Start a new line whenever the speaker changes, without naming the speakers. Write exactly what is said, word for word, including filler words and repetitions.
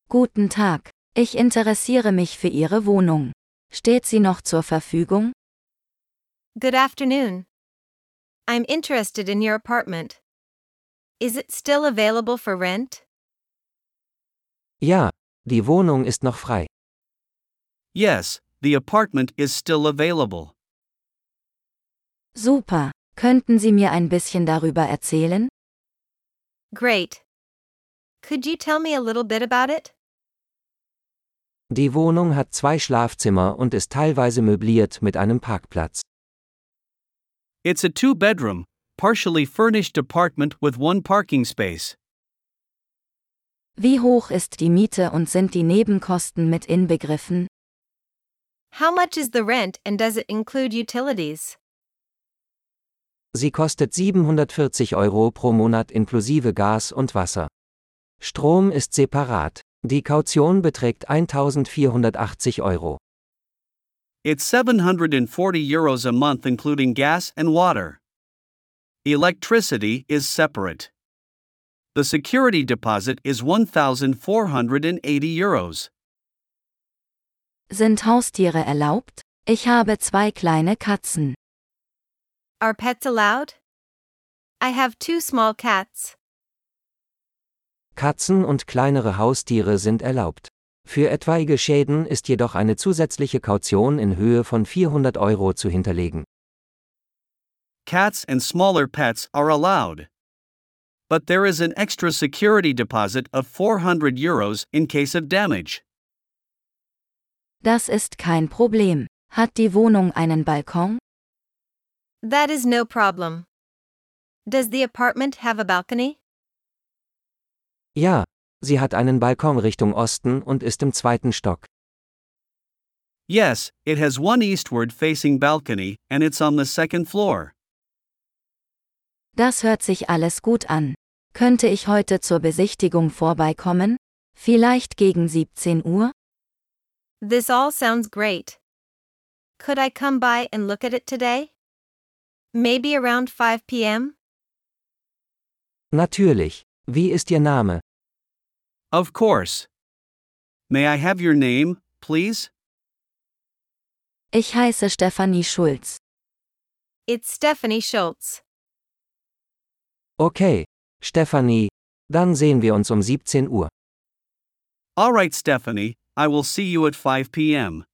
Guten Tag, ich interessiere mich für Ihre Wohnung. Steht sie noch zur Verfügung?
Good afternoon. I'm interested in your apartment. Is it still available for rent?
Ja, die Wohnung ist noch frei.
Yes, the apartment is still available.
Super, könnten Sie mir ein bisschen darüber erzählen?
Great. Could you tell me a little bit about it?
Die Wohnung hat zwei Schlafzimmer und ist teilweise möbliert mit einem Parkplatz.
It's a two-bedroom, partially furnished apartment with one parking space.
Wie hoch ist die Miete und sind die Nebenkosten mit inbegriffen?
How much is the rent and does it include utilities?
Sie kostet siebenhundertvierzig Euro pro Monat inklusive Gas und Wasser. Strom ist separat. Die Kaution beträgt eintausendvierhundertachtzig Euro.
It's seven hundred forty euros a month including gas and water. Electricity is separate. The security deposit is one thousand four hundred eighty euros.
Sind Haustiere erlaubt? Ich habe zwei kleine Katzen.
Are pets allowed? I have two small cats.
Katzen und kleinere Haustiere sind erlaubt. Für etwaige Schäden ist jedoch eine zusätzliche Kaution in Höhe von vierhundert Euro zu hinterlegen.
Cats and smaller pets are allowed. But there is an extra security deposit of four hundred euros in case of damage.
Das ist kein Problem. Hat die Wohnung einen Balkon?
That is no problem. Does the apartment have a balcony?
Ja, sie hat einen Balkon Richtung Osten und ist im zweiten Stock.
Yes, it has one eastward-facing balcony and it's on the second floor.
Das hört sich alles gut an. Könnte ich heute zur Besichtigung vorbeikommen? Vielleicht gegen siebzehn Uhr?
This all sounds great. Could I come by and look at it today? Maybe around five p.m.?
Natürlich. Wie ist Ihr Name?
Of course. May I have your name, please?
Ich heiße Stefanie Schulz.
It's Stephanie Schultz.
Okay, Stefanie, dann sehen wir uns um siebzehn Uhr.
All right, Stephanie, I will see you at five p.m.